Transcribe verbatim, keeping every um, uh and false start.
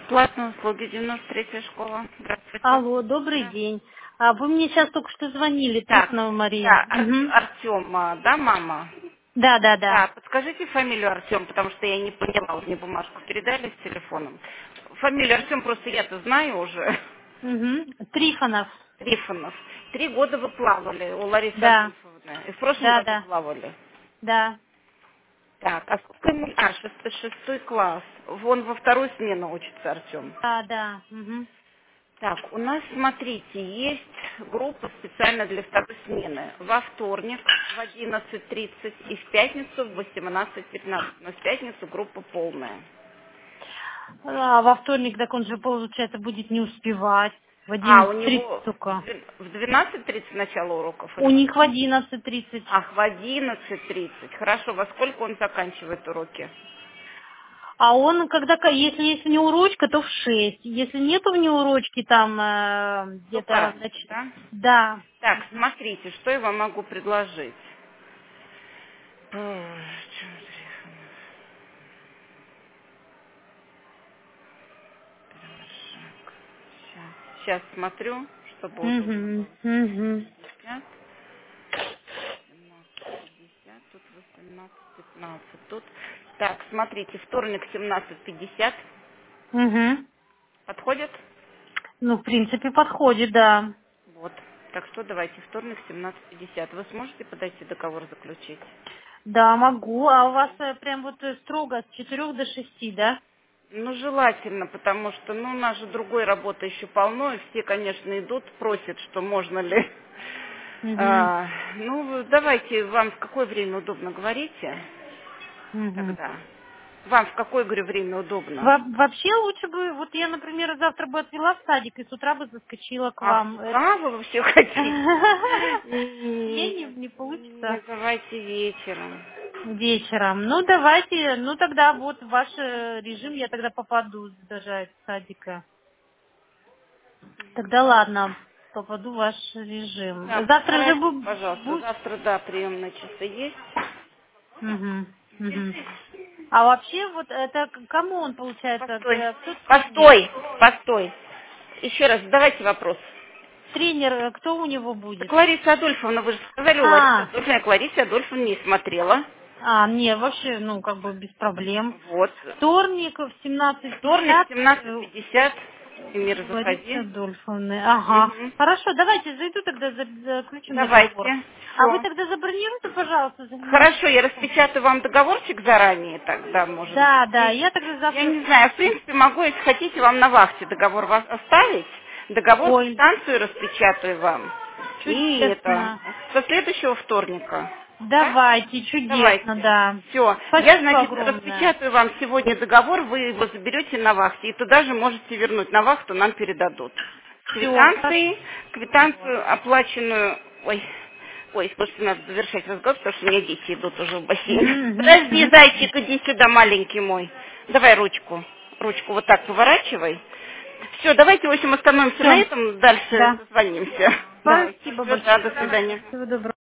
Платные услуги, девяносто третья школа. Здравствуйте. Алло, добрый Да. день. А вы мне сейчас только что звонили, Так, Трифонова Мария. да, Ар- Угу. Артема, да, мама? Да, да, да. Да, подскажите фамилию Артем, потому что я не поняла, вот мне бумажку передали с телефоном. Фамилию Артем просто я-то знаю уже. Угу. Трифонов. Трифонов. Три года вы плавали у Ларисы Да, Адольфовны. И в прошлом да, году да, плавали. да. Так, а сколько ему? А, шестой, шестой класс. Вон во вторую смену учится Артем. Да, да. Угу. Так, у нас, смотрите, есть группа специально для второй смены. Во вторник в одиннадцать тридцать и в пятницу в восемнадцать пятнадцать. Но в пятницу группа полная. А во вторник, так он же, получается, будет не успевать. В А, у одиннадцать тридцать него только. в двенадцать тридцать начало уроков или У во них в сколько? одиннадцать тридцать. Ах, в одиннадцать тридцать. Хорошо, во сколько он заканчивает уроки? А он, когда, ка- если есть у него урочка, то в шесть. Если нет у него урочки, там э, До где-то, практики, значит, да? да. Так, смотрите, что я вам могу предложить. Ой, Сейчас, сейчас смотрю, чтобы удобно Угу, было. угу. пятьдесят, семнадцать пятьдесят, тут восемнадцать пятнадцать. Тут. Так, смотрите, вторник семнадцать пятьдесят. Угу. Подходит? Ну, в принципе, подходит, да. Вот. Так что давайте, вторник семнадцать пятьдесят. Вы сможете подойти договор заключить? Да, могу. А у вас э, прям вот э, строго с четырех до шести, да? Ну, желательно, потому что, ну, у нас же другой работы еще полно, и все, конечно, идут, просят, что можно ли. Угу. А, ну, давайте, вам в какое время удобно говорите Угу. тогда? Вам в какое, говорю, время удобно? Во- вообще лучше бы, вот я, например, завтра бы отвела в садик и с утра бы заскочила к А с вам. Э, утра вы все хотите? Не, не, Нет, не получится. нет, давайте вечером. Вечером. Ну, давайте, ну тогда вот в ваш э, режим я тогда попаду даже из садика. Тогда ладно, попаду в ваш режим. Да, Завтра же постарайтесь, бу- пожалуйста. будет? Завтра, да, приемные часы есть. Угу, угу. А вообще, вот это к- кому он получается? Постой, Э, Кто тренер? постой, постой. Еще раз, задавайте вопрос. Тренер, э, кто у него Так будет? Лариса Адольфовна, вы же сказали, у Ларисы А, Адольфовны, я к Ларисе Адольфовне не смотрела. а, не, вообще, ну, как бы без проблем. Вот. Вторник в семнадцать Вторник, пятьдесят семнадцать э, пятьдесят. Эмир, Ларисы заходи. Адольфовны. Ага. Угу. Хорошо, давайте зайду тогда, за- заключим договор. Давайте. А вы Все. тогда забронируйте, пожалуйста, за меня. Хорошо, я распечатаю вам договорчик заранее тогда, может быть. Да, да, И я тогда я завтра не знаю, в спрошу. принципе, могу, если хотите, вам на вахте договор вас оставить. Договор, Ой, квитанцию распечатаю вам. И это, чудесно. со следующего вторника. Да? Давайте, чудесно, Давайте. да. Все. Я, Спасибо значит, огромное. распечатаю вам сегодня договор, вы его заберете на вахте. И туда же можете вернуть. На вахту нам передадут. С Все, хорошо. квитанцией, квитанцию оплаченную... Ой, ой, слушайте, надо завершать разговор, потому что у меня дети идут уже в бассейн. Мгм, Подожди, мгм. зайчик, иди сюда, маленький мой. Давай ручку. Ручку вот так поворачивай. Все, давайте, в общем, остановимся на Все, этом, дальше да. созвонимся. Давай, Спасибо все, да, до большое. свидания. Всего доброго.